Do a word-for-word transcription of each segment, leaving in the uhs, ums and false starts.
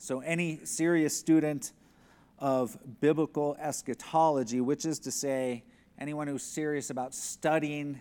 So any serious student of biblical eschatology, which is to say anyone who's serious about studying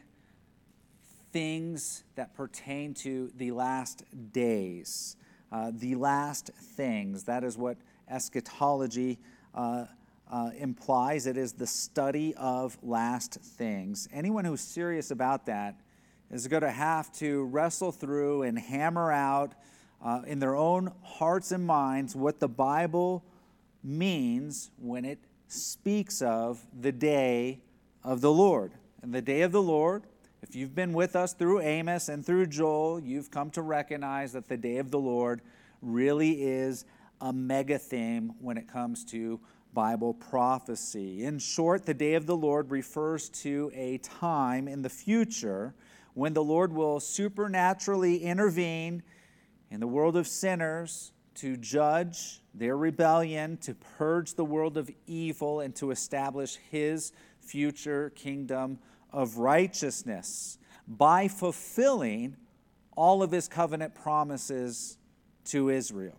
things that pertain to the last days, uh, the last things, that is what eschatology uh, uh, implies. It is the study of last things. Anyone who's serious about that is going to have to wrestle through and hammer out uh, in their own hearts and minds what the Bible means when it speaks of the day of the Lord. And the day of the Lord, if you've been with us through Amos and through Joel, you've come to recognize that the day of the Lord really is a mega theme when it comes to Bible prophecy. In short, the day of the Lord refers to a time in the future when the Lord will supernaturally intervene in the world of sinners to judge their rebellion, to purge the world of evil, and to establish his future kingdom of righteousness by fulfilling all of his covenant promises to Israel.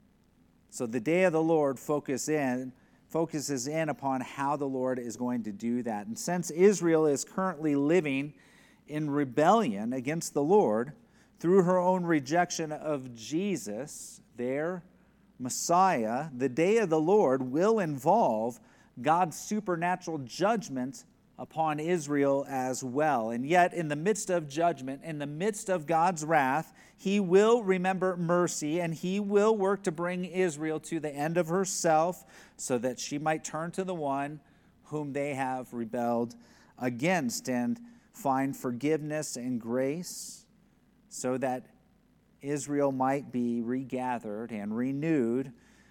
So the day of the Lord focus in, focuses in upon how the Lord is going to do that. And since Israel is currently living in rebellion against the Lord through her own rejection of Jesus, their Messiah, the day of the Lord will involve God's supernatural judgment upon Israel as well. And yet, in the midst of judgment, in the midst of God's wrath, he will remember mercy, and he will work to bring Israel to the end of herself so that she might turn to the one whom they have rebelled against and find forgiveness and grace so that Israel might be regathered and renewed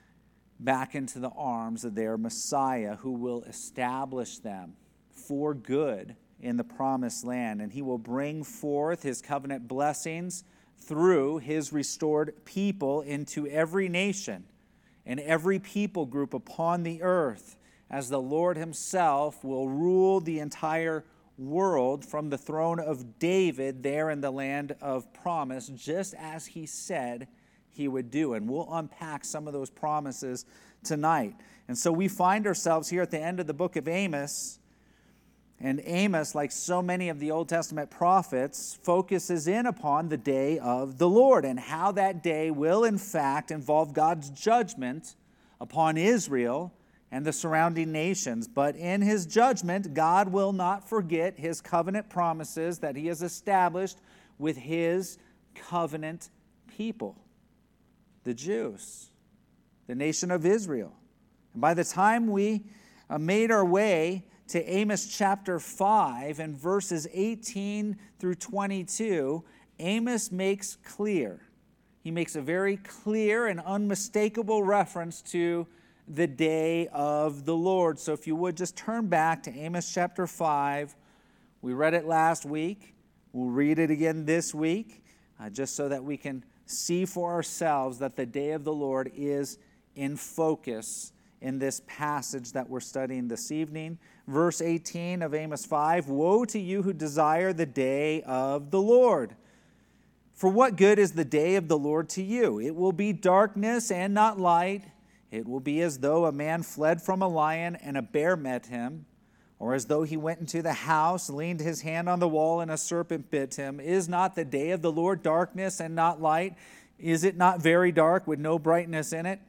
back into the arms of their Messiah, who will establish them for good in the promised land. And he will bring forth his covenant blessings through his restored people into every nation and every people group upon the earth, as the Lord himself will rule the entire world from the throne of David there in the land of promise, just as he said he would do. And we'll unpack some of those promises tonight. And so we find ourselves here at the end of the book of Amos. And Amos, like so many of the Old Testament prophets, focuses in upon the day of the Lord and how that day will in fact involve God's judgment upon Israel and the surrounding nations. But in his judgment, God will not forget his covenant promises that he has established with his covenant people, the Jews, the nation of Israel. And by the time we uh, made our way to Amos chapter five and verses eighteen through twenty-two, Amos makes clear, he makes a very clear and unmistakable reference to the day of the Lord. So if you would just turn back to Amos chapter five. We read it last week. We'll read it again this week, uh, just so that we can see for ourselves that the day of the Lord is in focus in this passage that we're studying this evening. Verse eighteen of Amos five, "Woe to you who desire the day of the Lord. For what good is the day of the Lord to you? It will be darkness and not light. It will be as though a man fled from a lion and a bear met him, or as though he went into the house, leaned his hand on the wall, and a serpent bit him. Is not the day of the Lord darkness and not light? Is it not very dark with no brightness in it?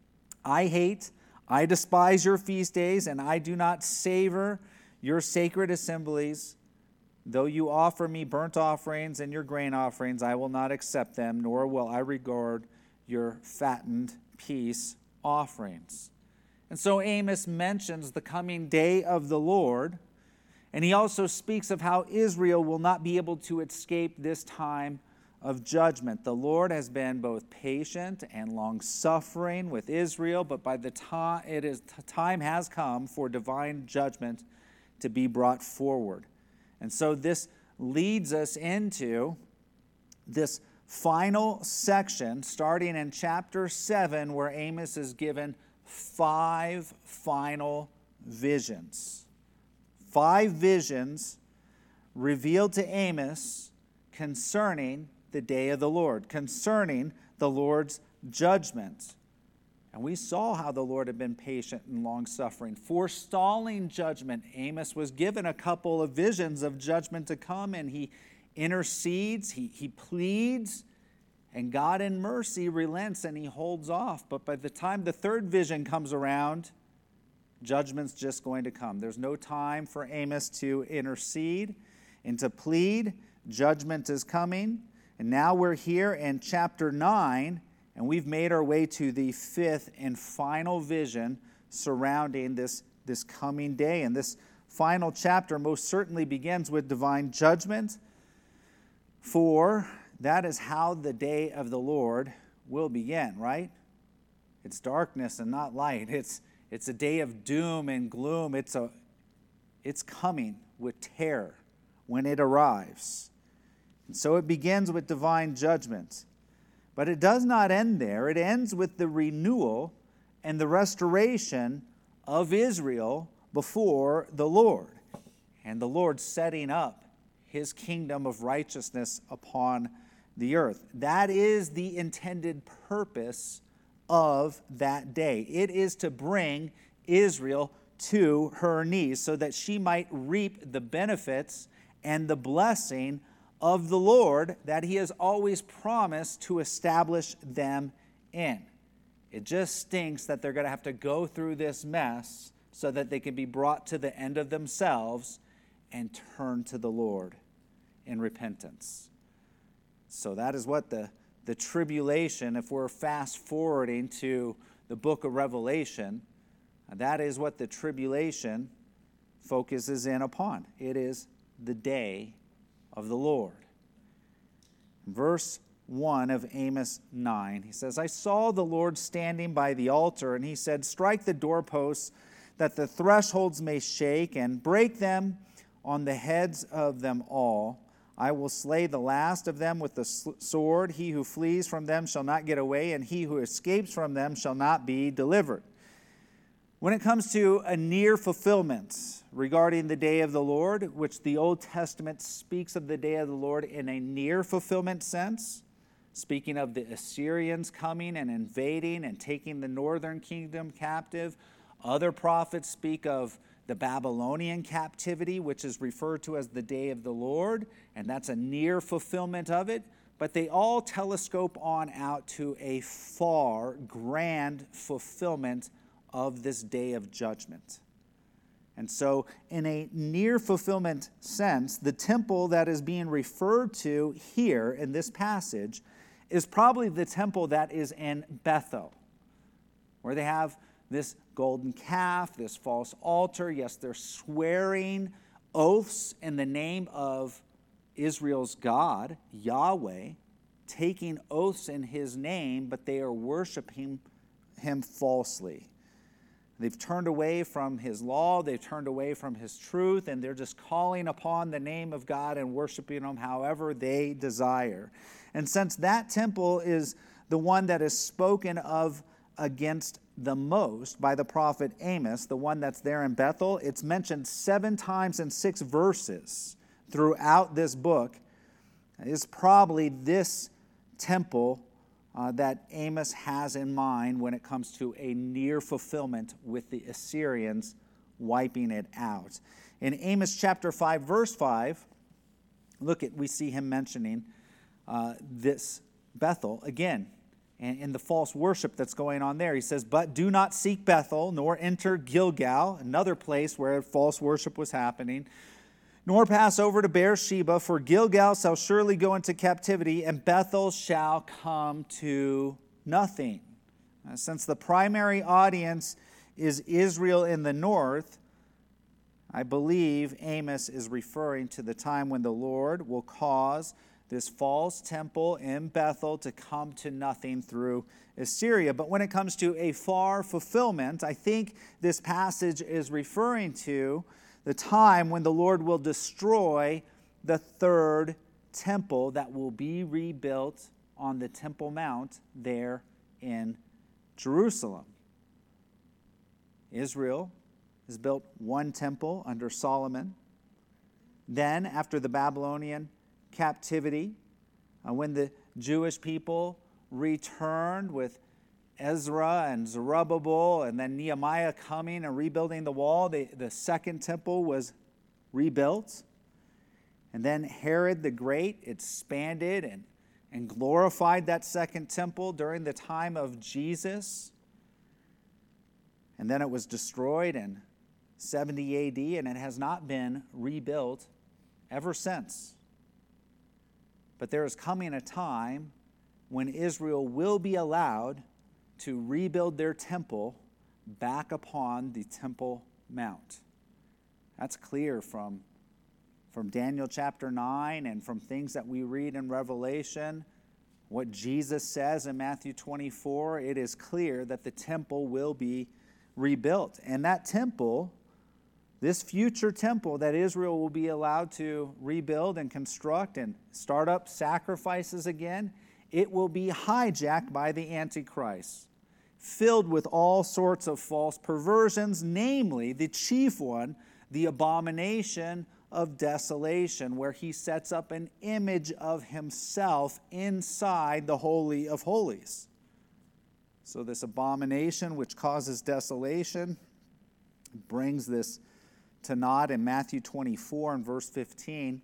I hate, I despise your feast days, and I do not savor your sacred assemblies. Though you offer me burnt offerings and your grain offerings, I will not accept them, nor will I regard your fattened peace offerings." And so Amos mentions the coming day of the Lord, and he also speaks of how Israel will not be able to escape this time of judgment. The Lord has been both patient and long-suffering with Israel, but by the time it is time has come for divine judgment to be brought forward. And so this leads us into this final section, starting in chapter seven, where Amos is given five final visions. Five visions revealed to Amos concerning the day of the Lord, concerning the Lord's judgment. And we saw how the Lord had been patient and long-suffering, forestalling judgment. Amos was given a couple of visions of judgment to come, and he intercedes, he, he pleads, and God in mercy relents and he holds off. But by the time the third vision comes around, judgment's just going to come. There's no time for Amos to intercede and to plead. Judgment is coming. And now we're here in chapter nine, and we've made our way to the fifth and final vision surrounding this, this coming day. And this final chapter most certainly begins with divine judgment, for that is how the day of the Lord will begin, right? It's darkness and not light. It's, it's a day of doom and gloom. It's, a, it's coming with terror when it arrives. And so it begins with divine judgment. But it does not end there. It ends with the renewal and the restoration of Israel before the Lord, and the Lord setting up his kingdom of righteousness upon the earth. That is the intended purpose of that day. It is to bring Israel to her knees so that she might reap the benefits and the blessing of the Lord that he has always promised to establish them in. It just stinks that they're going to have to go through this mess so that they can be brought to the end of themselves and turn to the Lord in repentance. So that is what the, the tribulation, if we're fast forwarding to the book of Revelation, that is what the tribulation focuses in upon. It is the day of the Lord. Verse one of Amos nine, he says, I saw the Lord standing by the altar, and he said, strike the doorposts, that the thresholds may shake, and break them on the heads of them all. I will slay the last of them with the sword. He who flees from them shall not get away, and he who escapes from them shall not be delivered. When it comes to a near fulfillment regarding the day of the Lord, which the Old Testament speaks of the day of the Lord in a near fulfillment sense, speaking of the Assyrians coming and invading and taking the northern kingdom captive. Other prophets speak of the Babylonian captivity, which is referred to as the day of the Lord, and that's a near fulfillment of it. But they all telescope on out to a far, grand fulfillment of this day of judgment. And so, in a near fulfillment sense, the temple that is being referred to here in this passage is probably the temple that is in Bethel, where they have this golden calf, this false altar. Yes, they're swearing oaths in the name of Israel's God, Yahweh, taking oaths in his name, but they are worshiping him falsely. They've turned away from his law, they've turned away from his truth, and they're just calling upon the name of God and worshiping him however they desire. And since that temple is the one that is spoken of against the most by the prophet Amos, the one that's there in Bethel, it's mentioned seven times in six verses throughout this book, is probably this temple Uh, that Amos has in mind when it comes to a near fulfillment with the Assyrians wiping it out. In Amos chapter five, verse five, look at, we see him mentioning uh, this Bethel again, and in the false worship that's going on there. He says, but do not seek Bethel, nor enter Gilgal, another place where false worship was happening, nor pass over to Beersheba, for Gilgal shall surely go into captivity, and Bethel shall come to nothing. Uh, since the primary audience is Israel in the north, I believe Amos is referring to the time when the Lord will cause this false temple in Bethel to come to nothing through Assyria. But when it comes to a far fulfillment, I think this passage is referring to the time when the Lord will destroy the third temple that will be rebuilt on the Temple Mount there in Jerusalem. Israel has built one temple under Solomon. Then, after the Babylonian captivity, uh, when the Jewish people returned with Ezra and Zerubbabel and then Nehemiah coming and rebuilding the wall, the, the second temple was rebuilt. And then Herod the Great expanded and, and glorified that second temple during the time of Jesus. And then it was destroyed in seventy A D, and it has not been rebuilt ever since. But there is coming a time when Israel will be allowed to rebuild their temple back upon the Temple Mount. That's clear from, from Daniel chapter nine and from things that we read in Revelation. What Jesus says in Matthew twenty-four, it is clear that the temple will be rebuilt. And that temple, this future temple that Israel will be allowed to rebuild and construct and start up sacrifices again, it will be hijacked by the Antichrist, filled with all sorts of false perversions, namely the chief one, the abomination of desolation, where he sets up an image of himself inside the Holy of Holies. So this abomination which causes desolation brings this to naught in Matthew twenty-four and verse fifteen.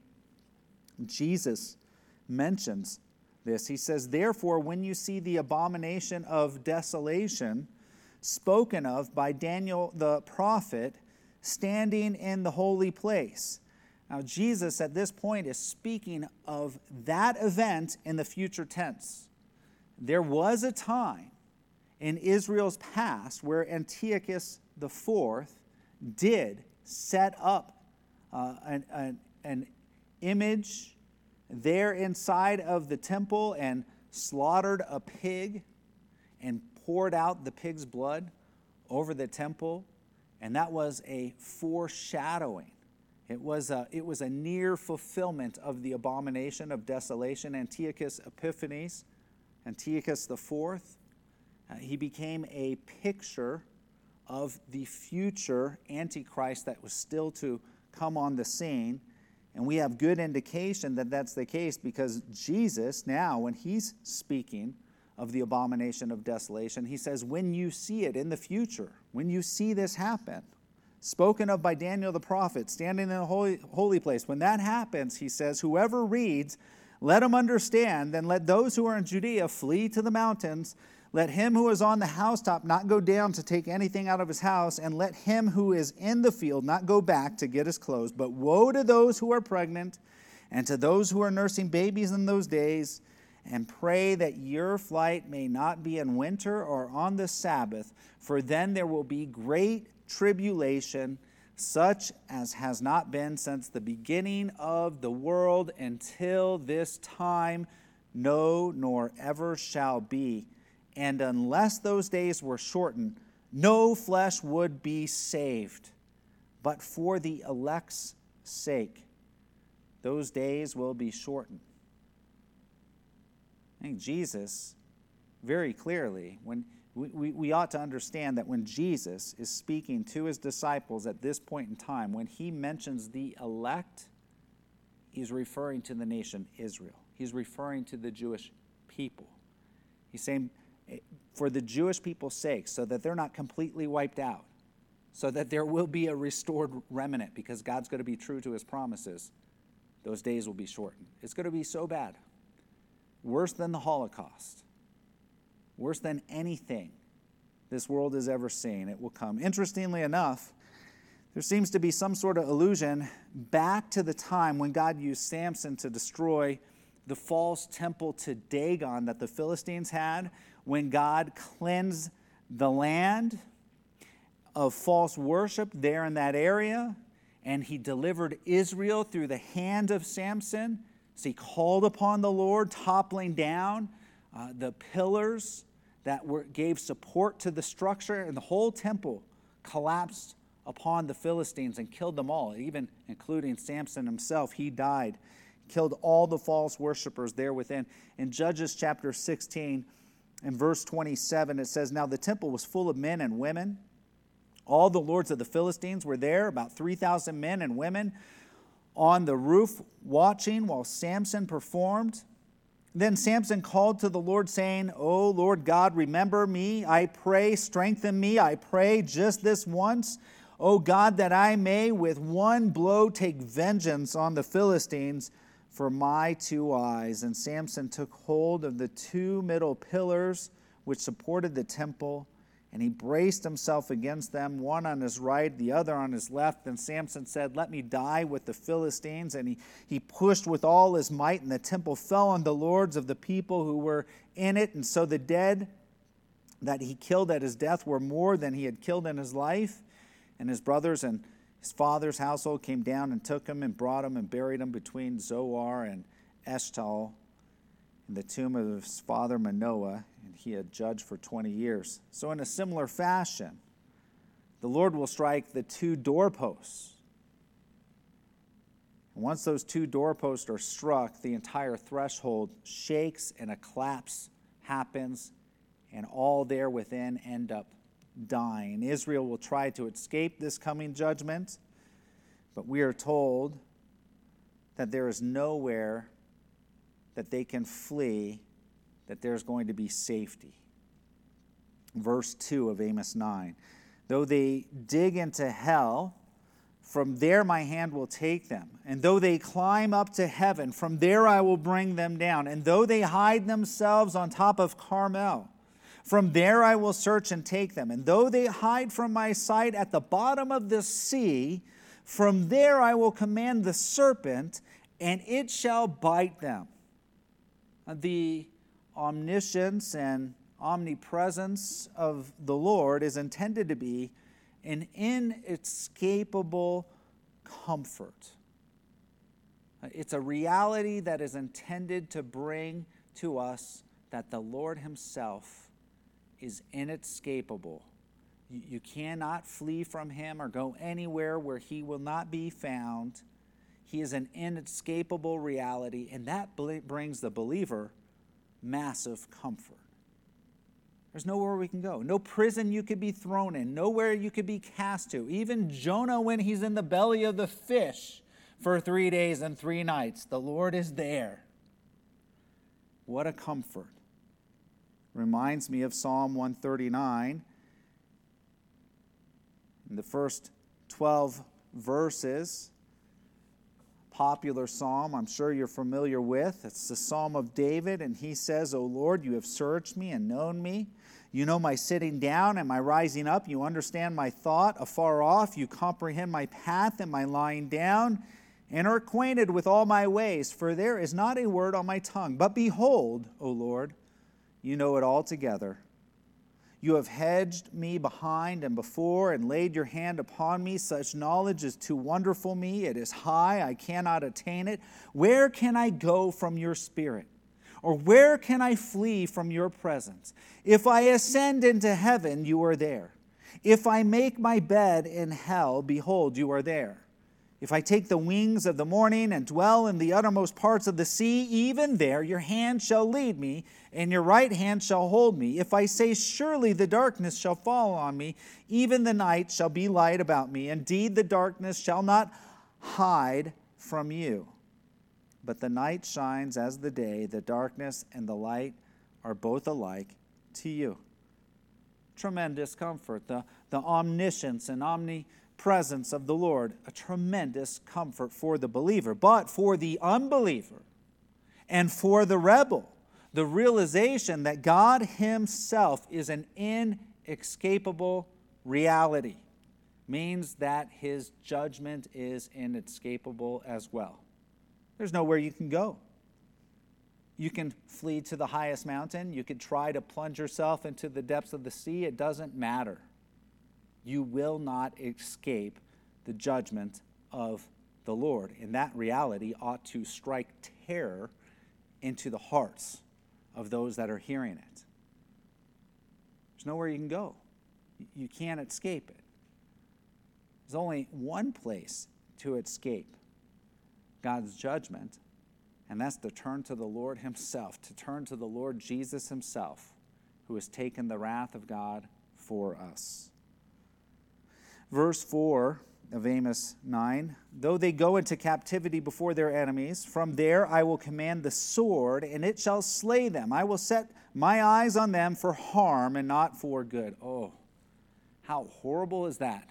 Jesus mentions this. He says, "Therefore, when you see the abomination of desolation spoken of by Daniel the prophet standing in the holy place." Now, Jesus at this point is speaking of that event in the future tense. There was a time in Israel's past where Antiochus the fourth did set up uh, an, an, an image there inside of the temple and slaughtered a pig and poured out the pig's blood over the temple. And that was a foreshadowing. It was a, it was a near fulfillment of the abomination of desolation. Antiochus Epiphanes, Antiochus the fourth, uh, he became a picture of the future Antichrist that was still to come on the scene. And we have good indication that that's the case because Jesus now, when he's speaking of the abomination of desolation, he says, when you see it in the future, when you see this happen, spoken of by Daniel the prophet, standing in the holy, holy place, when that happens, he says, whoever reads, let him understand, then let those who are in Judea flee to the mountains. Let him who is on the housetop not go down to take anything out of his house, and let him who is in the field not go back to get his clothes. But woe to those who are pregnant and to those who are nursing babies in those days, and pray that your flight may not be in winter or on the Sabbath, for then there will be great tribulation, such as has not been since the beginning of the world until this time, no, nor ever shall be. And unless those days were shortened, no flesh would be saved. But for the elect's sake, those days will be shortened. I think Jesus, very clearly, when we, we, we ought to understand that when Jesus is speaking to his disciples at this point in time, when he mentions the elect, he's referring to the nation Israel. He's referring to the Jewish people. He's saying, for the Jewish people's sake, so that they're not completely wiped out, so that there will be a restored remnant, because God's going to be true to his promises, those days will be shortened. It's going to be so bad. Worse than the Holocaust. Worse than anything this world has ever seen. It will come. Interestingly enough, there seems to be some sort of allusion back to the time when God used Samson to destroy the false temple to Dagon that the Philistines had, when God cleansed the land of false worship there in that area, and he delivered Israel through the hand of Samson. So he called upon the Lord, toppling down uh, the pillars that were, gave support to the structure, and the whole temple collapsed upon the Philistines and killed them all, even including Samson himself. He died, killed all the false worshipers there within. In Judges chapter sixteen, in verse twenty-seven, it says, now the temple was full of men and women. All the lords of the Philistines were there, about three thousand men and women, on the roof watching while Samson performed Then Samson called to the Lord, saying, O Lord God, remember me, I pray, strengthen me, I pray, just this once. O God, that I may with one blow take vengeance on the Philistines for my two eyes. And Samson took hold of the two middle pillars which supported the temple, and he braced himself against them, one on his right, the other on his left. Then Samson said, let me die with the Philistines. And he, he pushed with all his might, and the temple fell on the lords of the people who were in it. And so the dead that he killed at his death were more than he had killed in his life. And his brothers and his father's household came down and took him and brought him and buried him between Zoar and Eshtaol in the tomb of his father Manoah. He had judged for twenty years. So in a similar fashion, the Lord will strike the two doorposts. And once those two doorposts are struck, the entire threshold shakes and a collapse happens, and all there within end up dying. Israel will try to escape this coming judgment, but we are told that there is nowhere that they can flee, that there's going to be safety. Verse two of Amos nine. Though they dig into hell, from there my hand will take them. And though they climb up to heaven, from there I will bring them down. And though they hide themselves on top of Carmel, from there I will search and take them. And though they hide from my sight at the bottom of the sea, from there I will command the serpent, and it shall bite them. The omniscience and omnipresence of the Lord is intended to be an inescapable comfort. It's a reality that is intended to bring to us that the Lord himself is inescapable. You cannot flee from him or go anywhere where he will not be found. He is an inescapable reality, and that brings the believer massive comfort. There's nowhere we can go. No prison you could be thrown in. Nowhere you could be cast to. Even Jonah, when he's in the belly of the fish for three days and three nights, the Lord is there. What a comfort. Reminds me of Psalm one thirty-nine. In the first twelve verses, popular psalm I'm sure you're familiar with. It's the Psalm of David, and he says, O Lord, you have searched me and known me. You know my sitting down and my rising up. You understand my thought afar off. You comprehend my path and my lying down, and are acquainted with all my ways. For there is not a word on my tongue. But behold, O Lord, you know it altogether. You have hedged me behind and before and laid your hand upon me. Such knowledge is too wonderful me. It is high. I cannot attain it. Where can I go from your spirit? Or where can I flee from your presence? If I ascend into heaven, you are there. If I make my bed in hell, behold, you are there. If I take the wings of the morning and dwell in the uttermost parts of the sea, even there your hand shall lead me, and your right hand shall hold me. If I say, surely the darkness shall fall on me, even the night shall be light about me. Indeed, the darkness shall not hide from you. But the night shines as the day, the darkness and the light are both alike to you. Tremendous comfort, the, the omniscience and omnipresence of the Lord, a tremendous comfort for the believer. But for the unbeliever and for the rebel, the realization that God himself is an inescapable reality means that his judgment is inescapable as well. There's nowhere you can go. You can flee to the highest mountain. You could try to plunge yourself into the depths of the sea. It doesn't matter. You will not escape the judgment of the Lord. And that reality ought to strike terror into the hearts of those that are hearing it. There's nowhere you can go. You can't escape it. There's only one place to escape God's judgment, and that's to turn to the Lord himself, to turn to the Lord Jesus himself, who has taken the wrath of God for us. Verse four of Amos nine. Though they go into captivity before their enemies, from there I will command the sword, and it shall slay them. I will set my eyes on them for harm and not for good. Oh, how horrible is that?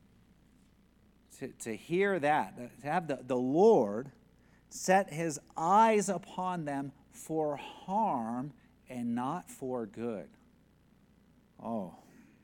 To, to hear that, to have the, the Lord set his eyes upon them for harm and not for good. Oh.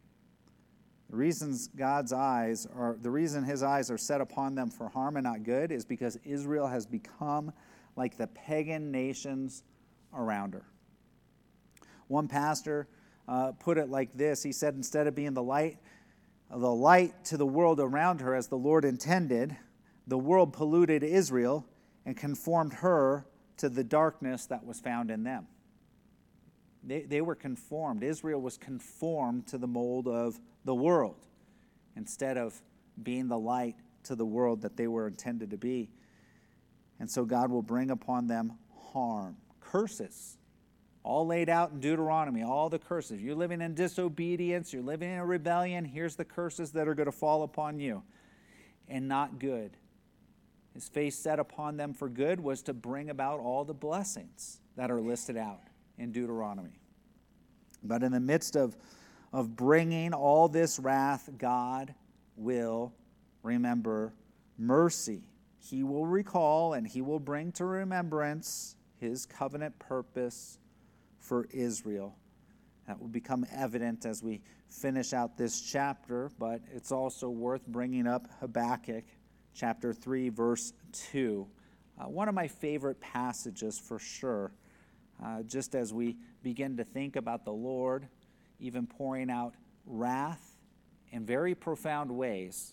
The reasons God's eyes are, the reason his eyes are set upon them for harm and not good is because Israel has become like the pagan nations around her. One pastor uh, put it like this. He said, instead of being the light, the light to the world around her as the Lord intended, the world polluted Israel and conformed her to the darkness that was found in them. They, they were conformed. Israel was conformed to the mold of the world instead of being the light to the world that they were intended to be. And so God will bring upon them harm, curses, all laid out in Deuteronomy, all the curses. You're living in disobedience, you're living in a rebellion, here's the curses that are going to fall upon you, and not good. His face set upon them for good was to bring about all the blessings that are listed out in Deuteronomy. But in the midst of, of bringing all this wrath, God will remember mercy. He will recall and he will bring to remembrance his covenant purpose for Israel. That will become evident as we finish out this chapter, but it's also worth bringing up Habakkuk chapter three, verse two. Uh, one of my favorite passages for sure. Uh, just as we begin to think about the Lord even pouring out wrath in very profound ways,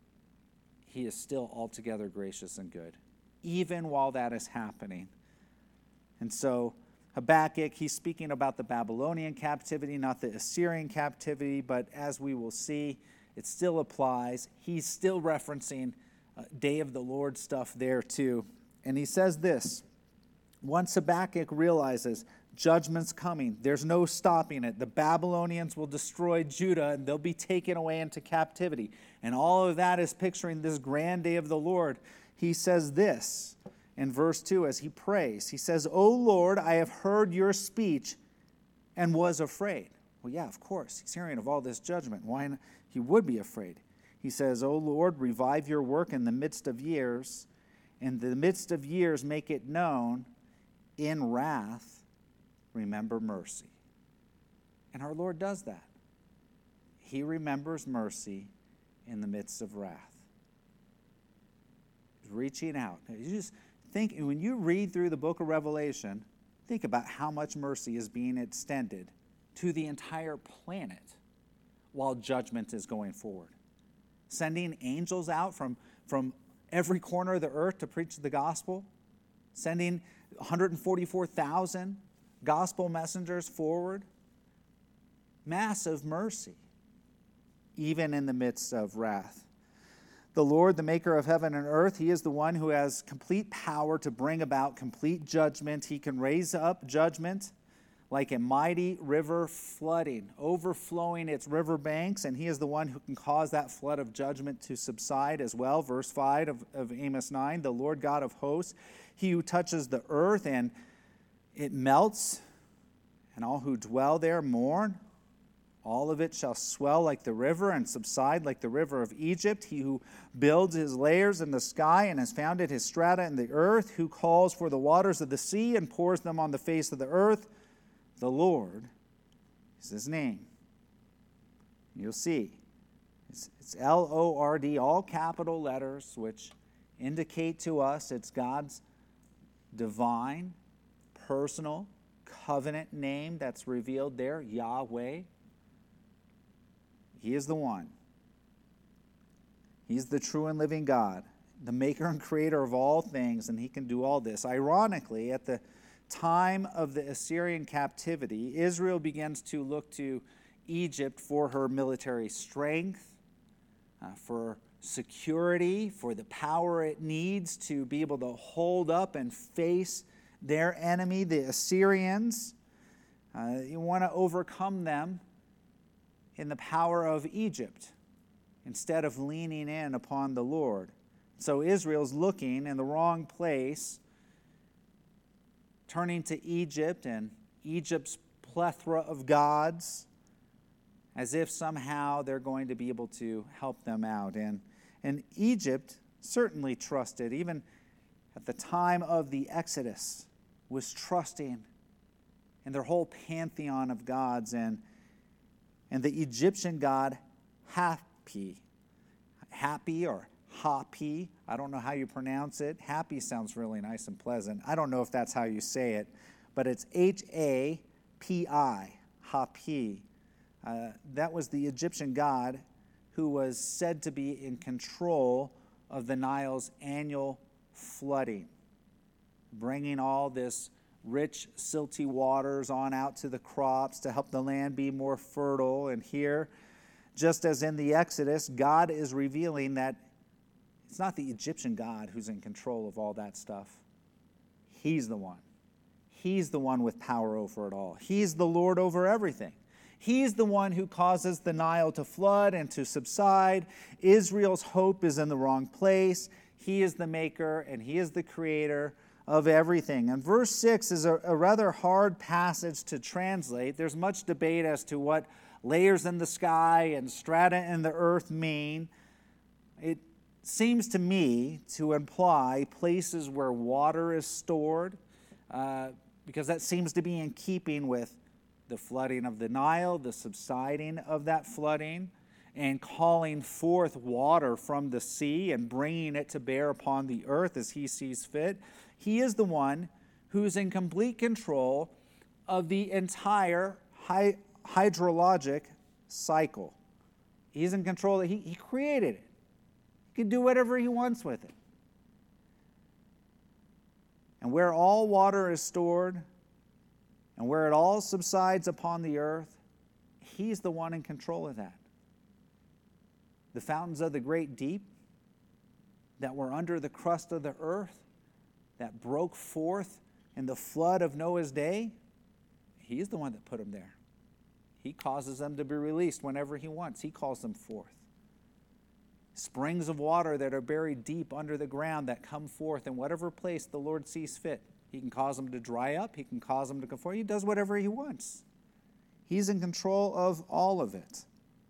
he is still altogether gracious and good, even while that is happening. And so Habakkuk, he's speaking about the Babylonian captivity, not the Assyrian captivity, but as we will see, it still applies. He's still referencing uh, Day of the Lord stuff there too. And he says this, once Habakkuk realizes judgment's coming, there's no stopping it. The Babylonians will destroy Judah and they'll be taken away into captivity. And all of that is picturing this grand day of the Lord. He says this in verse two as he prays. He says, O Lord, I have heard your speech and was afraid. Well, yeah, of course. He's hearing of all this judgment. Why not? He would be afraid. He says, O Lord, revive your work in the midst of years. In the midst of years, make it known. In wrath, remember mercy. And our Lord does that. He remembers mercy in the midst of wrath. He's reaching out. You just think, when you read through the book of Revelation, think about how much mercy is being extended to the entire planet while judgment is going forward. Sending angels out from, from every corner of the earth to preach the gospel. Sending one hundred forty-four thousand gospel messengers forward. Massive mercy, even in the midst of wrath. The Lord, the maker of heaven and earth, he is the one who has complete power to bring about complete judgment. He can raise up judgment like a mighty river flooding, overflowing its river banks, and he is the one who can cause that flood of judgment to subside as well. Verse five of, of Amos nine, the Lord God of hosts, he who touches the earth and it melts, and all who dwell there mourn. All of it shall swell like the river and subside like the river of Egypt. He who builds his layers in the sky and has founded his strata in the earth, who calls for the waters of the sea and pours them on the face of the earth. The Lord is his name. You'll see. It's, it's L O R D, all capital letters, which indicate to us it's God's divine, personal, covenant name that's revealed there, Yahweh. He is the one. He's the true and living God, the maker and creator of all things, and he can do all this. Ironically, at the time of the Assyrian captivity, Israel begins to look to Egypt for her military strength, uh, for security, for the power it needs to be able to hold up and face their enemy, the Assyrians. Uh, you want to overcome them in the power of Egypt. instead of leaning in upon the Lord. So Israel's looking in the wrong place, turning to Egypt and Egypt's plethora of gods, as if somehow they're going to be able to help them out. And, and Egypt certainly trusted, even at the time of the Exodus, was trusting in their whole pantheon of gods, and, and the Egyptian god Hapi, Happy or Hapi, I don't know how you pronounce it. Happy sounds really nice and pleasant. I don't know if that's how you say it, but it's H A P I, Hapi. Uh, that was the Egyptian god who was said to be in control of the Nile's annual flooding, bringing all this rich, silty waters on out to the crops to help the land be more fertile. And here, just as in the Exodus, God is revealing that it's not the Egyptian God who's in control of all that stuff. He's the one. He's the one with power over it all. He's the Lord over everything. He's the one who causes the Nile to flood and to subside. Israel's hope is in the wrong place. He is the maker and he is the creator of everything. And verse six is a, a rather hard passage to translate. There's much debate as to what layers in the sky and strata in the earth mean. It seems to me to imply places where water is stored, uh, because that seems to be in keeping with the flooding of the Nile, the subsiding of that flooding, and calling forth water from the sea and bringing it to bear upon the earth as he sees fit. He is the one who's in complete control of the entire hy- hydrologic cycle. He's in control. He, he created it. He can do whatever he wants with it. And where all water is stored and where it all subsides upon the earth, he's the one in control of that. The fountains of the great deep that were under the crust of the earth, that broke forth in the flood of Noah's day, he's the one that put them there. He causes them to be released whenever he wants. He calls them forth. Springs of water that are buried deep under the ground that come forth in whatever place the Lord sees fit. He can cause them to dry up. He can cause them to come forth. He does whatever he wants. He's in control of all of it.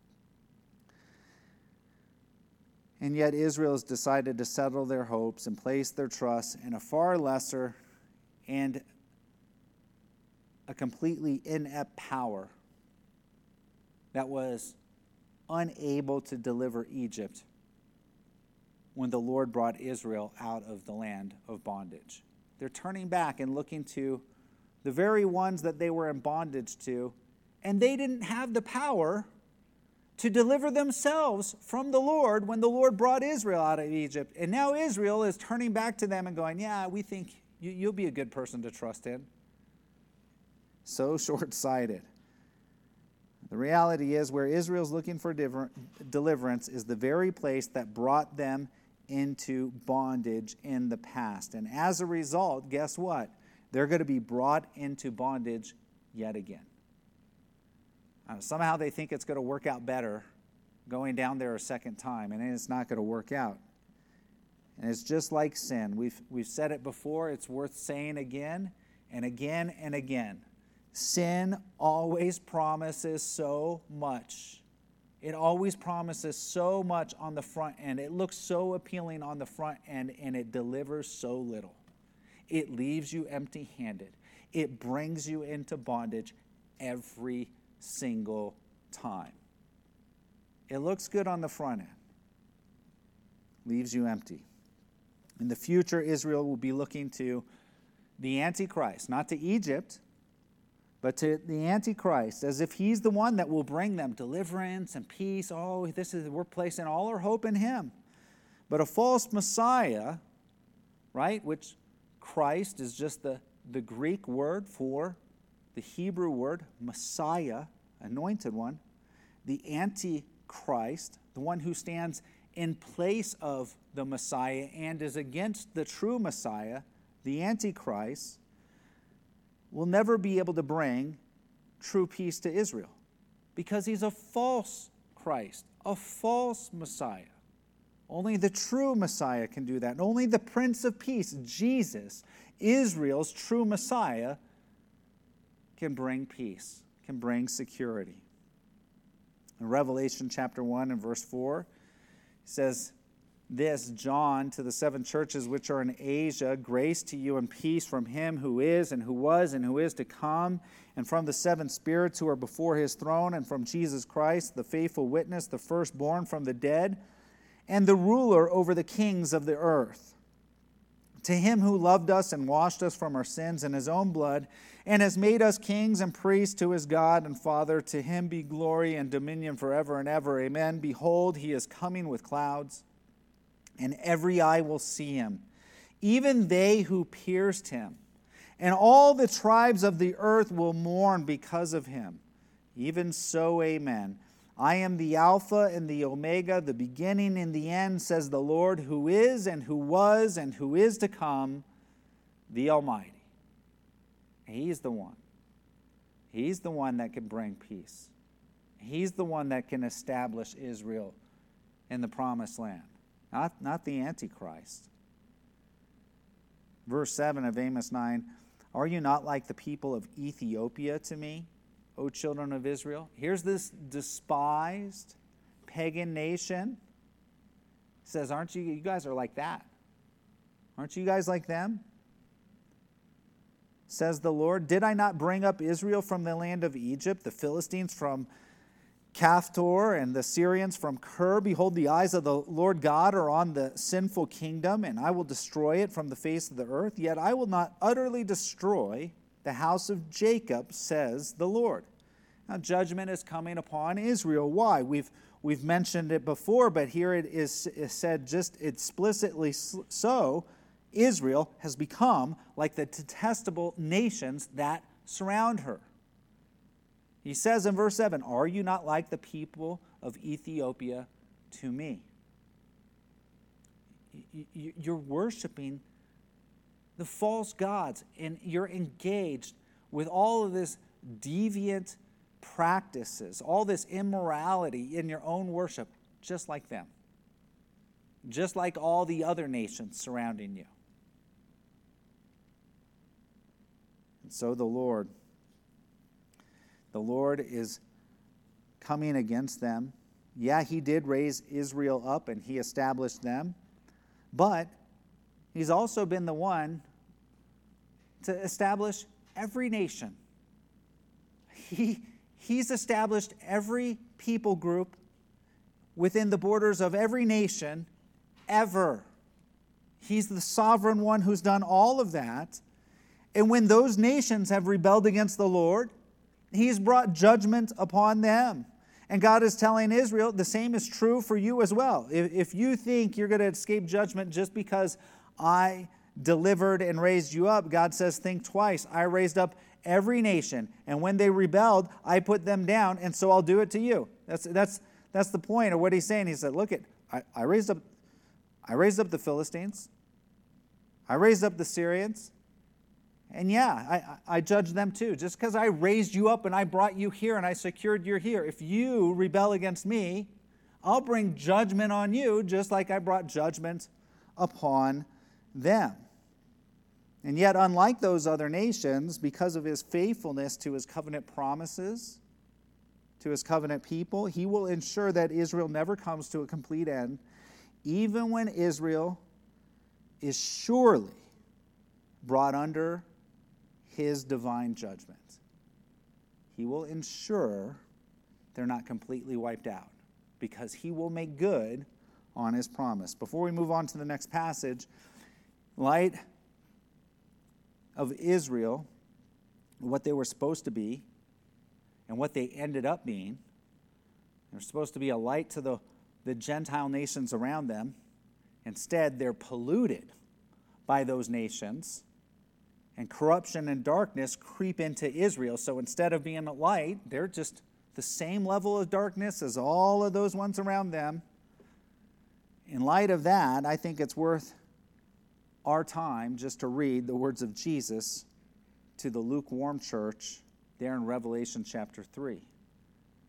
And yet Israel has decided to settle their hopes and place their trust in a far lesser and a completely inept power that was unable to deliver Egypt when the Lord brought Israel out of the land of bondage. They're turning back and looking to the very ones that they were in bondage to, and they didn't have the power to deliver themselves from the Lord when the Lord brought Israel out of Egypt. And now Israel is turning back to them and going, yeah, we think you, you'll be a good person to trust in. So short-sighted. The reality is where Israel's looking for deliverance is the very place that brought them into bondage in the past. And as a result, guess what? They're going to be brought into bondage yet again. Uh, somehow they think it's going to work out better going down there a second time, and it's not going to work out. And it's just like sin. We've, we've said it before. It's worth saying again and again and again. Sin always promises so much. It always promises so much on the front end. It looks so appealing on the front end, and it delivers so little. It leaves you empty-handed. It brings you into bondage every single time. It looks good on the front end. Leaves you empty. In the future, Israel will be looking to the Antichrist, not to Egypt, but to the Antichrist, as if he's the one that will bring them deliverance and peace. Oh, this is, we're placing all our hope in him. But a false Messiah, right, which Christ is just the, the Greek word for the Hebrew word Messiah, anointed one, the Antichrist, the one who stands in place of the Messiah and is against the true Messiah, the Antichrist, will never be able to bring true peace to Israel because he's a false Christ, a false Messiah. Only the true Messiah can do that. And only the Prince of Peace, Jesus, Israel's true Messiah, can bring peace, can bring security. In Revelation chapter one and verse four, it says this, John, to the seven churches which are in Asia, grace to you and peace from him who is and who was and who is to come, and from the seven spirits who are before his throne, and from Jesus Christ, the faithful witness, the firstborn from the dead, and the ruler over the kings of the earth. To him who loved us and washed us from our sins in his own blood, and has made us kings and priests to his God and Father, to him be glory and dominion forever and ever. Amen. Behold, he is coming with clouds, and every eye will see him, even they who pierced him. And all the tribes of the earth will mourn because of him. Even so, amen. I am the Alpha and the Omega, the beginning and the end, says the Lord, who is and who was and who is to come, the Almighty. He's the one. He's the one that can bring peace. He's the one that can establish Israel in the promised land, not, not the Antichrist. Verse seven of Amos nine, are you not like the people of Ethiopia to me, O children of Israel? Here's this despised pagan nation. It says, aren't you, you guys are like that. Aren't you guys like them? Says the Lord, did I not bring up Israel from the land of Egypt, the Philistines from Caphtor, and the Syrians from Kir? Behold, the eyes of the Lord God are on the sinful kingdom, and I will destroy it from the face of the earth. Yet I will not utterly destroy the house of Jacob, says the Lord. Now judgment is coming upon Israel. Why? We've, we've mentioned it before, but here it is, is said just explicitly so. Israel has become like the detestable nations that surround her. He says in verse seven, are you not like the people of Ethiopia to me? You're worshiping the false gods, and you're engaged with all of this deviant practices, all this immorality in your own worship, just like them, just like all the other nations surrounding you. And so the Lord, the Lord is coming against them. Yeah, he did raise Israel up and he established them, but he's also been the one to establish every nation. He, he's established every people group within the borders of every nation ever. He's the sovereign one who's done all of that. And when those nations have rebelled against the Lord, he's brought judgment upon them. And God is telling Israel, the same is true for you as well. If, if you think you're going to escape judgment just because I delivered and raised you up, God says, think twice. I raised up every nation, and when they rebelled, I put them down, and so I'll do it to you. That's that's that's the point of what he's saying. He said, look, it, I, I raised up, I raised up the Philistines, I raised up the Syrians, and yeah, I, I judged them too. Just because I raised you up and I brought you here and I secured you here, if you rebel against me, I'll bring judgment on you just like I brought judgment upon them. And yet, unlike those other nations, because of his faithfulness to his covenant promises, to his covenant people, he will ensure that Israel never comes to a complete end, even when Israel is surely brought under his divine judgment. He will ensure they're not completely wiped out, because he will make good on his promise. Before we move on to the next passage, light of Israel, what they were supposed to be, and what they ended up being. They're supposed to be a light to the, the Gentile nations around them. Instead, they're polluted by those nations, and corruption and darkness creep into Israel. So instead of being a light, they're just the same level of darkness as all of those ones around them. In light of that, I think it's worth our time just to read the words of Jesus to the lukewarm church there in Revelation chapter three.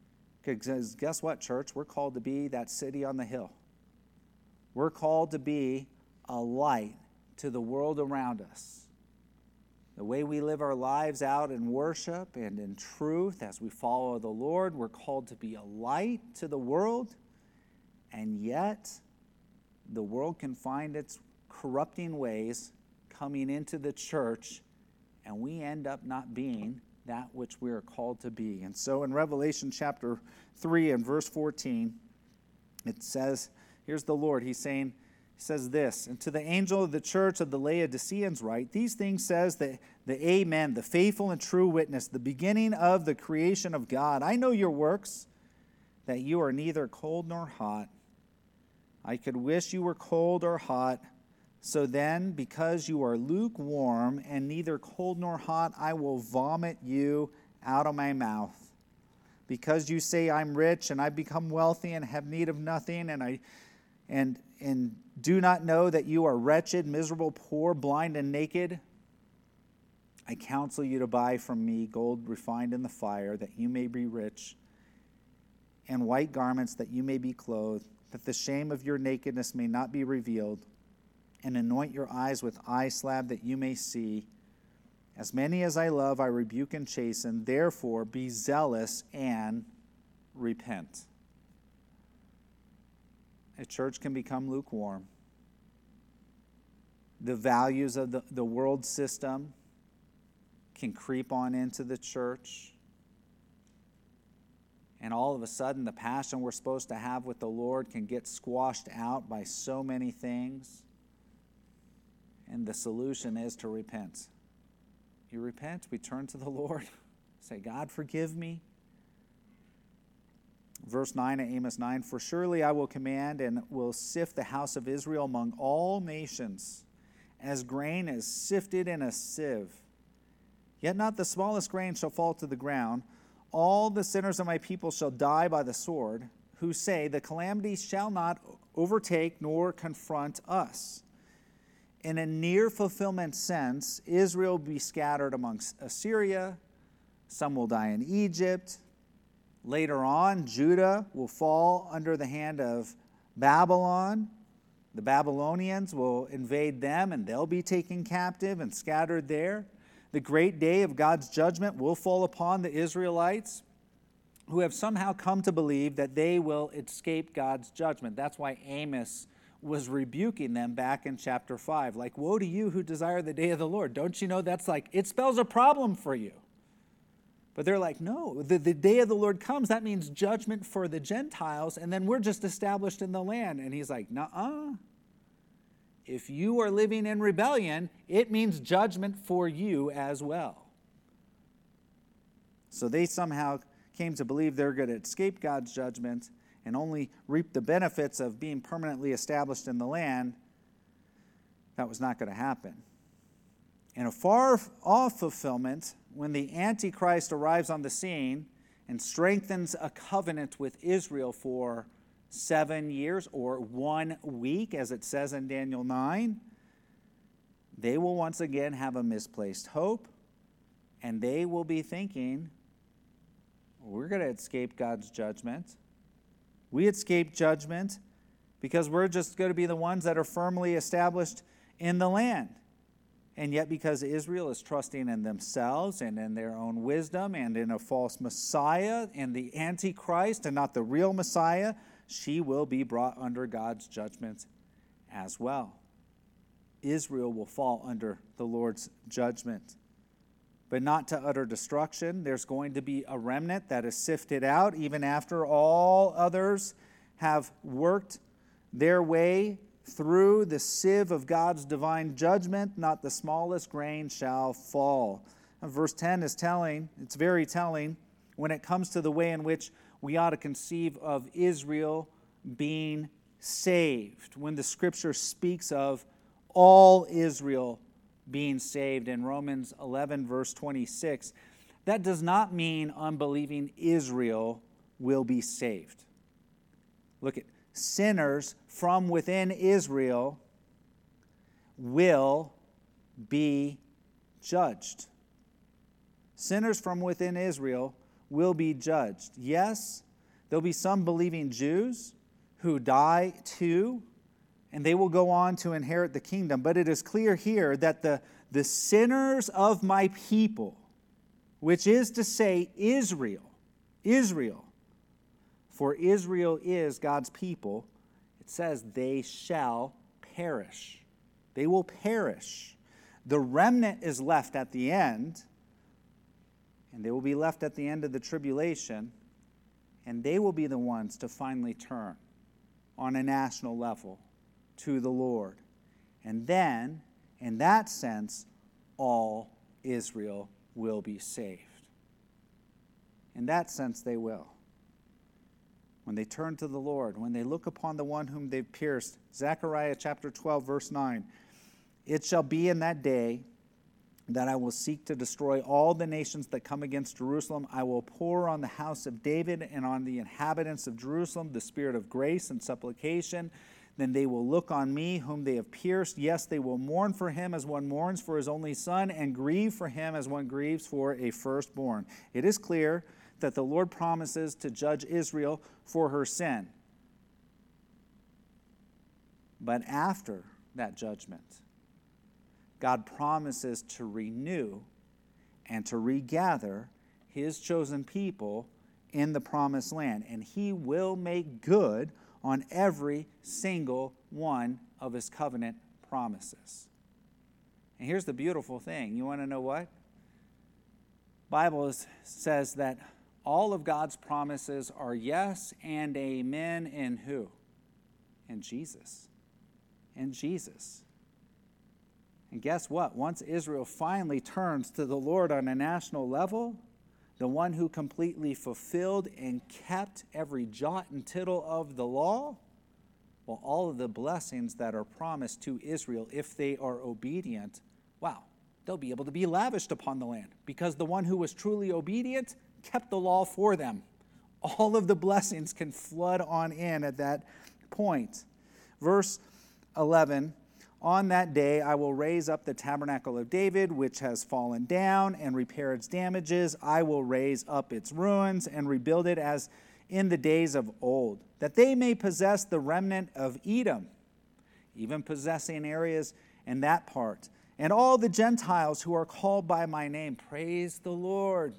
Because guess what, church? We're called to be that city on the hill. We're called to be a light to the world around us. The way we live our lives out in worship and in truth as we follow the Lord, we're called to be a light to the world. And yet, the world can find its corrupting ways coming into the church, and we end up not being that which we are called to be. And so in Revelation chapter three and verse fourteen, it says, here's the Lord, he's saying, he says this, and to the angel of the church of the Laodiceans write, these things says the, the Amen, the faithful and true witness, the beginning of the creation of God. I know your works, that you are neither cold nor hot. I could wish you were cold or hot. So then, because you are lukewarm and neither cold nor hot, I will vomit you out of my mouth. Because you say, I'm rich and I've become wealthy and have need of nothing, and I and and do not know that you are wretched, miserable, poor, blind, and naked, I counsel you to buy from me gold refined in the fire, that you may be rich, and white garments, that you may be clothed, that the shame of your nakedness may not be revealed, and anoint your eyes with eye salve, that you may see. As many as I love, I rebuke and chasten. Therefore, be zealous and repent. A church can become lukewarm. The values of the, the world system can creep on into the church. And all of a sudden, the passion we're supposed to have with the Lord can get squashed out by so many things. And the solution is to repent. You repent, we turn to the Lord, say, God, forgive me. Verse nine of Amos nine, for surely I will command and will sift the house of Israel among all nations, as grain is sifted in a sieve. Yet not the smallest grain shall fall to the ground. All the sinners of my people shall die by the sword, who say, the calamity shall not overtake nor confront us. In a near fulfillment sense, Israel will be scattered amongst Assyria. Some will die in Egypt. Later on, Judah will fall under the hand of Babylon. The Babylonians will invade them, and they'll be taken captive and scattered there. The great day of God's judgment will fall upon the Israelites, who have somehow come to believe that they will escape God's judgment. That's why Amos was rebuking them back in chapter five. Like, woe to you who desire the day of the Lord. Don't you know that's like, it spells a problem for you. But they're like, no, the, the day of the Lord comes. That means judgment for the Gentiles, and then we're just established in the land. And he's like, nuh-uh. If you are living in rebellion, it means judgment for you as well. So they somehow came to believe they're going to escape God's judgment and only reap the benefits of being permanently established in the land. That was not going to happen. In a far-off fulfillment, when the Antichrist arrives on the scene and strengthens a covenant with Israel for seven years or one week, as it says in Daniel nine, they will once again have a misplaced hope, and they will be thinking, we're going to escape God's judgment. We escape judgment because we're just going to be the ones that are firmly established in the land. And yet because Israel is trusting in themselves and in their own wisdom and in a false Messiah and the Antichrist and not the real Messiah, she will be brought under God's judgment as well. Israel will fall under the Lord's judgment. But not to utter destruction. There's going to be a remnant that is sifted out even after all others have worked their way through the sieve of God's divine judgment. Not the smallest grain shall fall. And verse ten is telling, it's very telling, when it comes to the way in which we ought to conceive of Israel being saved. When the scripture speaks of all Israel being saved in Romans eleven, verse twenty-six, that does not mean unbelieving Israel will be saved. Look at sinners from within Israel will be judged. Sinners from within Israel will be judged. Yes, There'll be some believing Jews who die too, and they will go on to inherit the kingdom. But it is clear here that the, the sinners of my people, which is to say Israel, Israel, for Israel is God's people, it says they shall perish. They will perish. The remnant is left at the end, and they will be left at the end of the tribulation, and they will be the ones to finally turn on a national level to the Lord. And then, in that sense, all Israel will be saved. In that sense, they will. When they turn to the Lord, when they look upon the one whom they've pierced. Zechariah chapter twelve, verse nine. It shall be in that day that I will seek to destroy all the nations that come against Jerusalem. I will pour on the house of David and on the inhabitants of Jerusalem the spirit of grace and supplication. Then they will look on me whom they have pierced. Yes, they will mourn for him as one mourns for his only son, and grieve for him as one grieves for a firstborn. It is clear that the Lord promises to judge Israel for her sin. But after that judgment, God promises to renew and to regather his chosen people in the promised land. And he will make good on every single one of his covenant promises. And here's the beautiful thing. You want to know what? The Bible is, says that all of God's promises are yes and amen in who? In Jesus. In Jesus. And guess what? Once Israel finally turns to the Lord on a national level, the one who completely fulfilled and kept every jot and tittle of the law, well, all of the blessings that are promised to Israel if they are obedient, wow, they'll be able to be lavished upon the land because the one who was truly obedient kept the law for them. All of the blessings can flood on in at that point. Verse eleven, on that day I will raise up the tabernacle of David, which has fallen down, and repair its damages. I will raise up its ruins and rebuild it as in the days of old, that they may possess the remnant of Edom, even possessing areas in that part. And all the Gentiles who are called by my name, praise the Lord.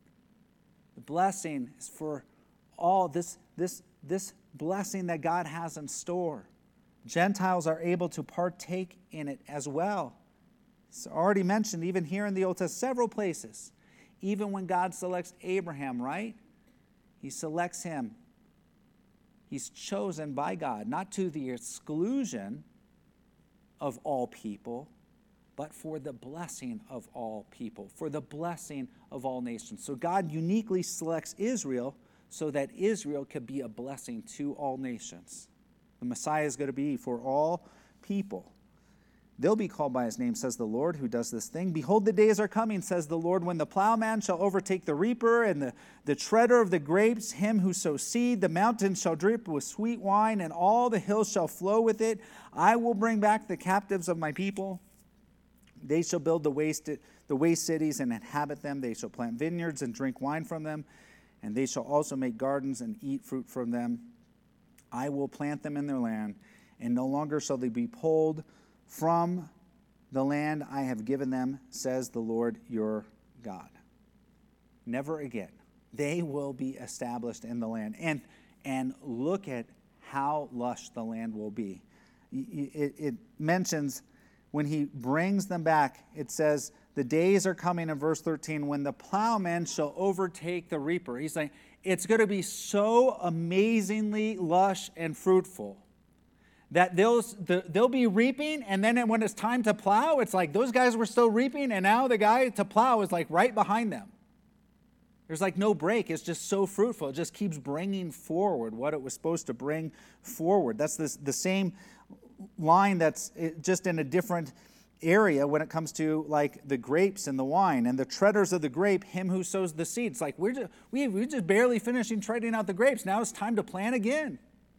The blessing is for all this, this, this blessing that God has in store. Gentiles are able to partake in it as well. It's already mentioned even here in the Old Testament, several places. Even when God selects Abraham, right? He selects him. He's chosen by God, not to the exclusion of all people, but for the blessing of all people, for the blessing of all nations. So God uniquely selects Israel so that Israel could be a blessing to all nations. The Messiah is going to be for all people. They'll be called by his name, says the Lord, who does this thing. Behold, the days are coming, says the Lord, when the plowman shall overtake the reaper, and the, the treader of the grapes, him who sows seed. The mountains shall drip with sweet wine, and all the hills shall flow with it. I will bring back the captives of my people. They shall build the waste, the waste cities and inhabit them. They shall plant vineyards and drink wine from them, and they shall also make gardens and eat fruit from them. I will plant them in their land, and no longer shall they be pulled from the land I have given them, says the Lord your God. Never again. They will be established in the land. And, and look at how lush the land will be. It, it mentions when he brings them back, it says, the days are coming in verse thirteen when the plowman shall overtake the reaper. He's saying, it's going to be so amazingly lush and fruitful that they'll, they'll be reaping, and then when it's time to plow, it's like those guys were still reaping, and now the guy to plow is like right behind them. There's like no break. It's just so fruitful. It just keeps bringing forward what it was supposed to bring forward. That's this, the same line that's just in a different area when it comes to like the grapes and the wine and the treaders of the grape, him who sows the seeds. Like we're just, we, we're just barely finishing treading out the grapes. Now it's time to plant again.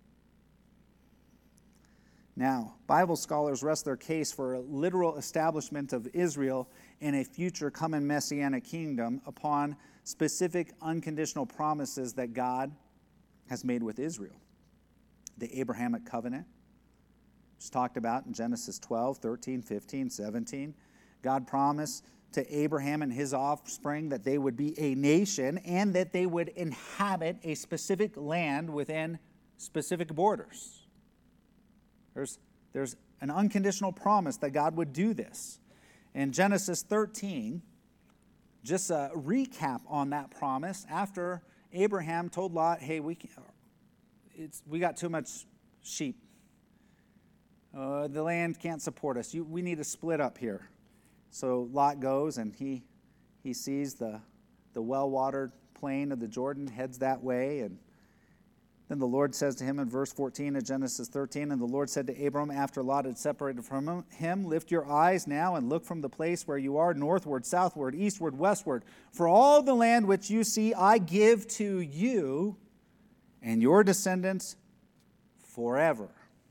Now, Bible scholars rest their case for a literal establishment of Israel in a future coming messianic kingdom upon specific unconditional promises that God has made with Israel. The Abrahamic covenant, it's talked about in Genesis twelve, thirteen, fifteen, seventeen. God promised to Abraham and his offspring that they would be a nation and that they would inhabit a specific land within specific borders. There's, there's an unconditional promise that God would do this. In Genesis thirteen, just a recap on that promise, after Abraham told Lot, hey, we, can, it's, we got too much sheep. Uh, the land can't support us. You, we need to split up here. So Lot goes and he he sees the, the well-watered plain of the Jordan, heads that way. And then the Lord says to him in verse fourteen of Genesis thirteen, and the Lord said to Abram after Lot had separated from him, lift your eyes now and look from the place where you are, northward, southward, eastward, westward. For all the land which you see I give to you and your descendants forever.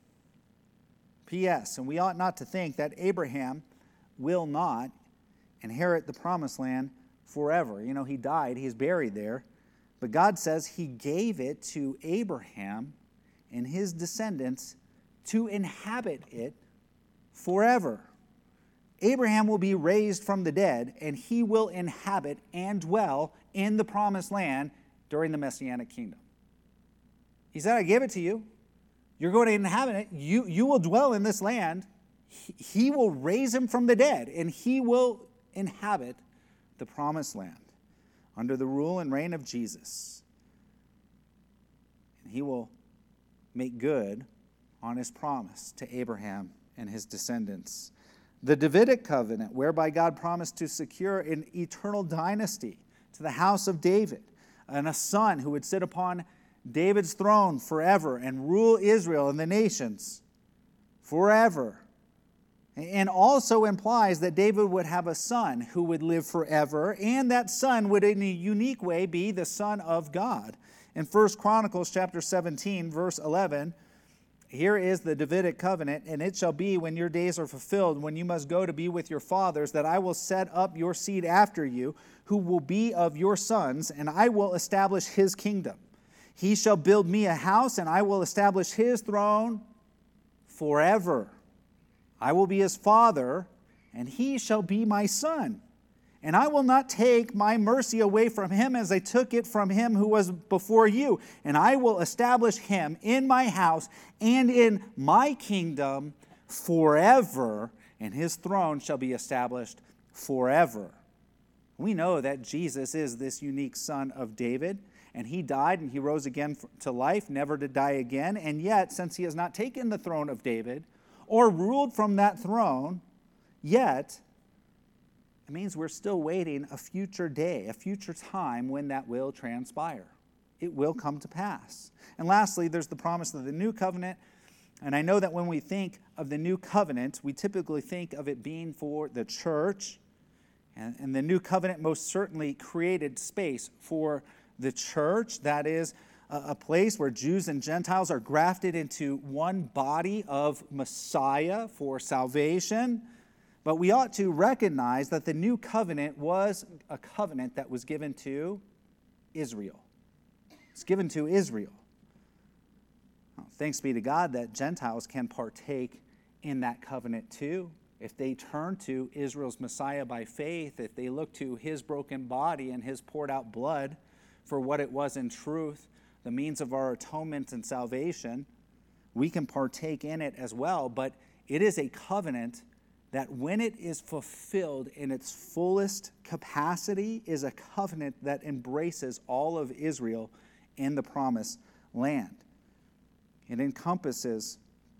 P S. And we ought not to think that Abraham will not inherit the promised land forever. You know, he died, he's buried there. But God says he gave it to Abraham and his descendants to inhabit it forever. Abraham will be raised from the dead, and he will inhabit and dwell in the promised land during the Messianic kingdom. He said, I gave it to you. You're going to inhabit it. You, you will dwell in this land. He, he will raise him from the dead, and he will inhabit the promised land under the rule and reign of Jesus. And he will make good on his promise to Abraham and his descendants. The Davidic covenant, whereby God promised to secure an eternal dynasty to the house of David, and a son who would sit upon David's throne forever and rule Israel and the nations forever. And also implies that David would have a son who would live forever, and that son would in a unique way be the Son of God. In First Chronicles chapter seventeen, verse eleven, here is the Davidic covenant, and it shall be when your days are fulfilled, when you must go to be with your fathers, that I will set up your seed after you, who will be of your sons, and I will establish his kingdom. He shall build me a house, and I will establish his throne forever. I will be his father, and he shall be my son. And I will not take my mercy away from him as I took it from him who was before you. And I will establish him in my house and in my kingdom forever, and his throne shall be established forever. We know that Jesus is this unique son of David, and he died and he rose again to life, never to die again. And yet, since he has not taken the throne of David or ruled from that throne, yet it means we're still waiting a future day, a future time when that will transpire. It will come to pass. And lastly, there's the promise of the new covenant. And I know that when we think of the new covenant, we typically think of it being for the church. And, and the new covenant most certainly created space for the church. That is a, a place where Jews and Gentiles are grafted into one body of Messiah for salvation. But we ought to recognize that the new covenant was a covenant that was given to Israel. It's given to Israel. Well, thanks be to God that Gentiles can partake in that covenant too. If they turn to Israel's Messiah by faith, if they look to his broken body and his poured out blood for what it was in truth, the means of our atonement and salvation, we can partake in it as well. But it is a covenant that when it is fulfilled in its fullest capacity is a covenant that embraces all of Israel in the promised land. It encompasses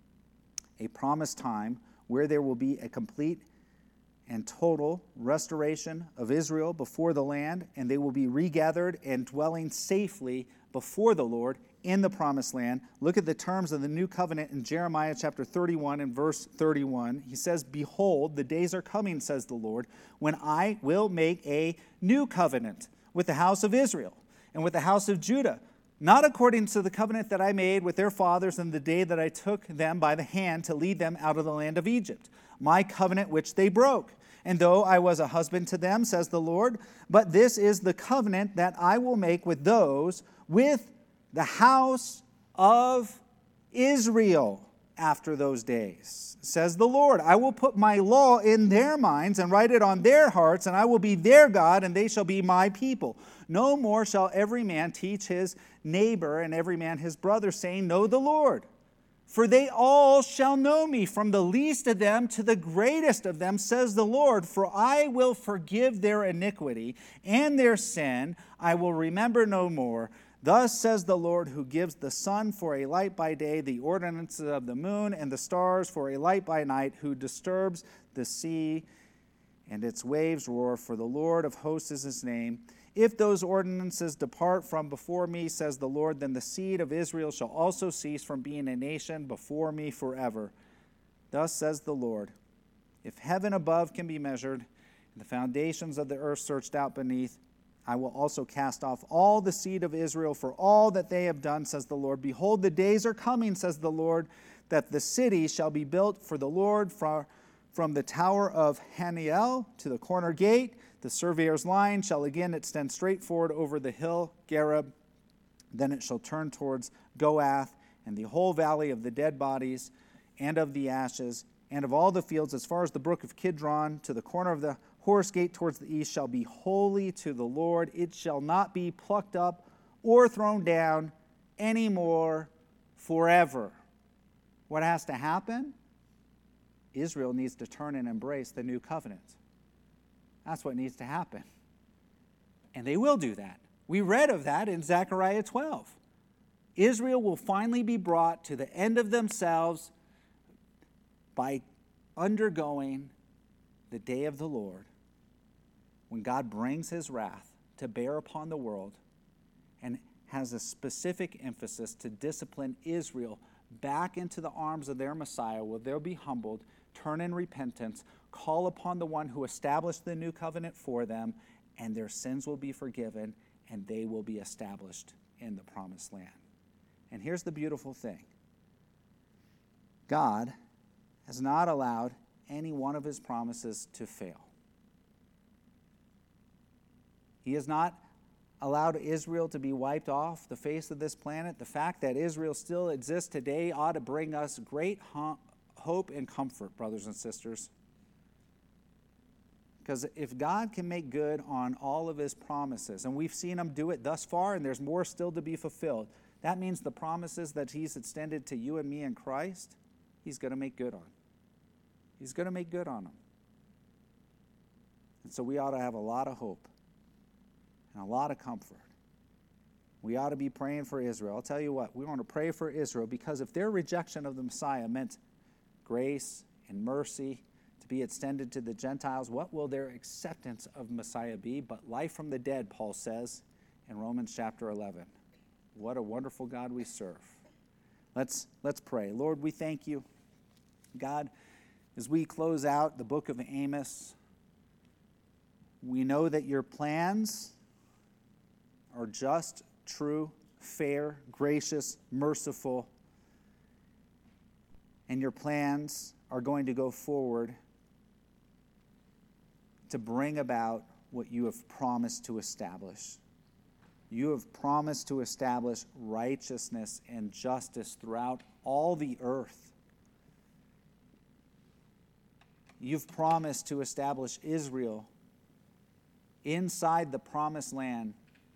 a promised time where there will be a complete and total restoration of Israel before the land, and they will be regathered and dwelling safely before the Lord in the promised land. Look at the terms of the new covenant in Jeremiah chapter thirty-one and verse thirty-one. He says, "Behold, the days are coming, says the Lord, when I will make a new covenant with the house of Israel and with the house of Judah, not according to the covenant that I made with their fathers in the day that I took them by the hand to lead them out of the land of Egypt, my covenant which they broke. And though I was a husband to them, says the Lord, but this is the covenant that I will make with those with the house of Israel after those days, says the Lord. I will put my law in their minds and write it on their hearts, and I will be their God, and they shall be my people. No more shall every man teach his neighbor and every man his brother, saying, Know the Lord. For they all shall know me, from the least of them to the greatest of them, says the Lord. For I will forgive their iniquity and their sin I will remember no more. Thus says the Lord, who gives the sun for a light by day, the ordinances of the moon, and the stars for a light by night, who disturbs the sea and its waves roar. For the Lord of hosts is his name. If those ordinances depart from before me, says the Lord, then the seed of Israel shall also cease from being a nation before me forever. Thus says the Lord, if heaven above can be measured, and the foundations of the earth searched out beneath, I will also cast off all the seed of Israel for all that they have done, says the Lord. Behold, the days are coming, says the Lord, that the city shall be built for the Lord from, from the tower of Haniel to the corner gate. The surveyor's line shall again extend straight forward over the hill Gareb. Then it shall turn towards Goath and the whole valley of the dead bodies and of the ashes and of all the fields as far as the brook of Kidron to the corner of the horse gate towards the east shall be holy to the Lord. It shall not be plucked up or thrown down anymore forever. What has to happen? Israel needs to turn and embrace the new covenant. That's what needs to happen. And they will do that. We read of that in Zechariah twelve. Israel will finally be brought to the end of themselves by undergoing the day of the Lord, when God brings his wrath to bear upon the world and has a specific emphasis to discipline Israel back into the arms of their Messiah, where they'll be humbled, turn in repentance, call upon the one who established the new covenant for them, and their sins will be forgiven, and they will be established in the promised land. And here's the beautiful thing. God has not allowed any one of his promises to fail. He has not allowed Israel to be wiped off the face of this planet. The fact that Israel still exists today ought to bring us great hope and comfort, brothers and sisters. Because if God can make good on all of his promises, and we've seen him do it thus far, and there's more still to be fulfilled, that means the promises that he's extended to you and me in Christ, he's going to make good on. He's going to make good on them. And so we ought to have a lot of hope and a lot of comfort. We ought to be praying for Israel. I'll tell you what, we want to pray for Israel, because if their rejection of the Messiah meant grace and mercy to be extended to the Gentiles, what will their acceptance of Messiah be? But life from the dead, Paul says in Romans chapter eleven. What a wonderful God we serve. Let's, let's pray. Lord, we thank you, God, as we close out the book of Amos. We know that your plans are just, true, fair, gracious, merciful, and your plans are going to go forward to bring about what you have promised to establish. You have promised to establish righteousness and justice throughout all the earth. You've promised to establish Israel inside the promised land,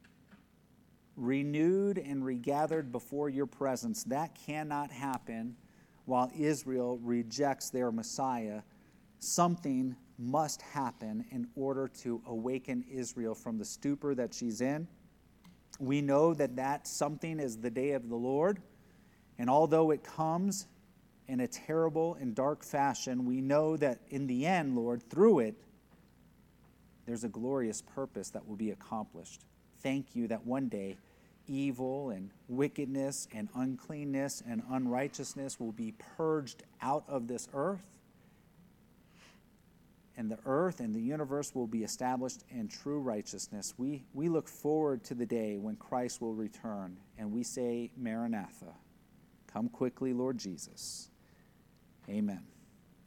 renewed and regathered before your presence. That cannot happen while Israel rejects their Messiah. Something must happen in order to awaken Israel from the stupor that she's in. We know that that something is the day of the Lord, and although it comes in a terrible and dark fashion, we know that in the end, Lord, through it, there's a glorious purpose that will be accomplished. Thank you that one day evil and wickedness and uncleanness and unrighteousness will be purged out of this earth, and the earth and the universe will be established in true righteousness. We, we look forward to the day when Christ will return, and we say, Maranatha, come quickly, Lord Jesus. Amen.